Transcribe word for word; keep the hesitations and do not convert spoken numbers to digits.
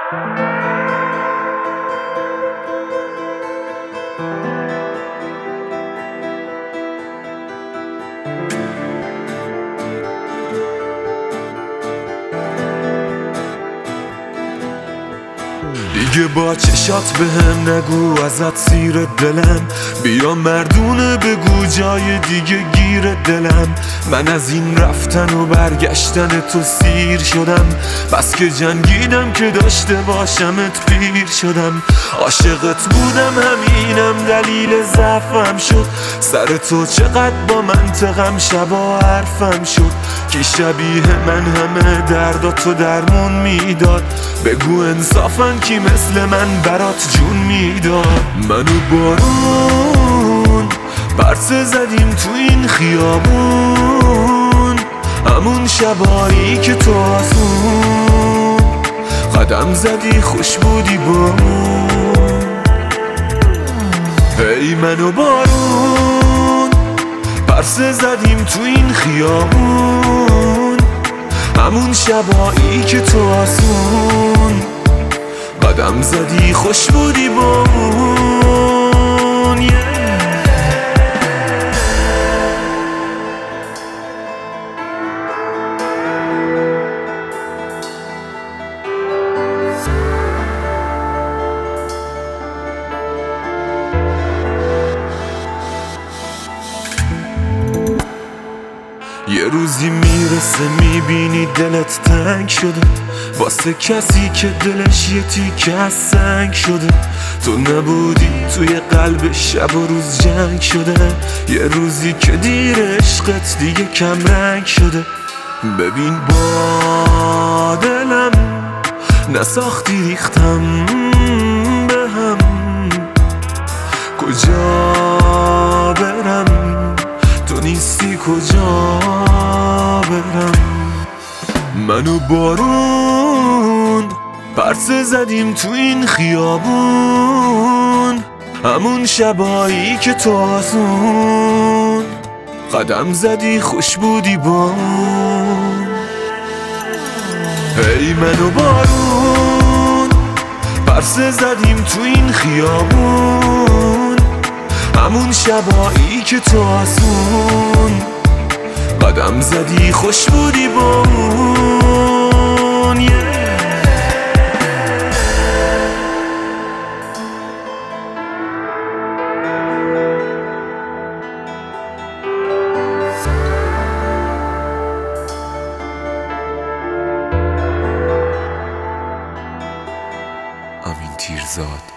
دیگه با چشات به هم نگو ازت سیر دلم، بیا مردونه بگو جای دیگه گیر دلم. من از این رفتن و برگشتن تو سیر شدم، بس که جنگیدم که داشته باشمت پیر شدم. عاشقت بودم همینم دلیل ضعفم شد، سر تو چقدر با منطقم شبا حرفم شد. که شبیه من همه درداتو درمون میداد، بگو انصافن کی مثل من برات جون میداد. منو بارون پرسه زدیم تو این خیابون، همون شبایی که تو آسون قدم زدی خوش بودی بامون. هی منو بارون پرسه زدیم تو این خیابون، همون شبایی که تو آسون قدم زدی خوش بودی بامون. yeah. یه روزی میرسه میبینی دلت تنگ شده، واسه کسی که دلش یه تیکه از سنگ شده. تو نبودی توی قلب شب و روز جنگ شده، یه روزی که دیر عشقت دیگه کم رنگ شده. ببین با دلم نساختی ریختم به هم، کجا برم تو نیستی کجا برم. منو بارون پرسه زدیم تو این خیابون، همون شبایی که تو آسون قدم زدی خوش بودی بامون. هی منو بارون پرسه زدیم تو این خیابون، همون شبایی که تو آسون قدم زدی خوش بودی بامون. yeah. امین تیرزاد.